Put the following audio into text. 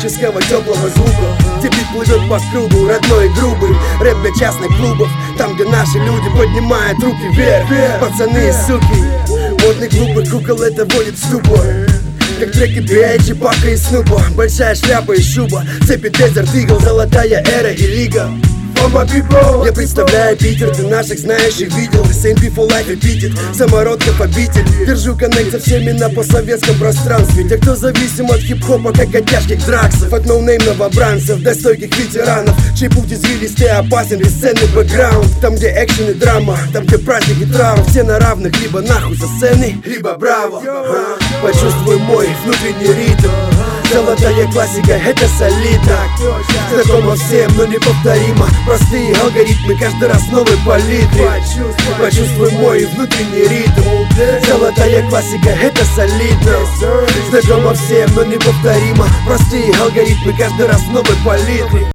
классического теплого звука, где бит плывет по кругу, родной и грубый. Рэп для частных клубов, там где наши люди поднимают руки вверх. Пацаны и суки, модный глупый кукол это вводит в ступор. Как треки Биэджи, Пака и Снупа, большая шляпа и шуба, цепи Desert Eagle, золотая эра и лига. Я представляю Питер, ты наших знаешь и видел. SNP for life репитит, самородков обитель. Держу коннект со всеми на постсоветском пространстве. Те, кто зависим от хип-хопа, как от тяжких драксов. От ноунейм новобранцев до стойких ветеранов, чей путь извилистый и опасен, бесценный бэкграунд. Там где экшен и драма, там где праздник и траур. Все на равных, либо нахуй со сцены, либо браво. Почувствуй мой внутренний ритм. Золотая классика, это солидно. Знакомо всем, но неповторимо. Простые алгоритмы, каждый раз новый палитре. Почувствуй мой внутренний ритм. Золотая классика, это солидно. Знакомо всем, но неповторимо. Простые алгоритмы, каждый раз новый палитре.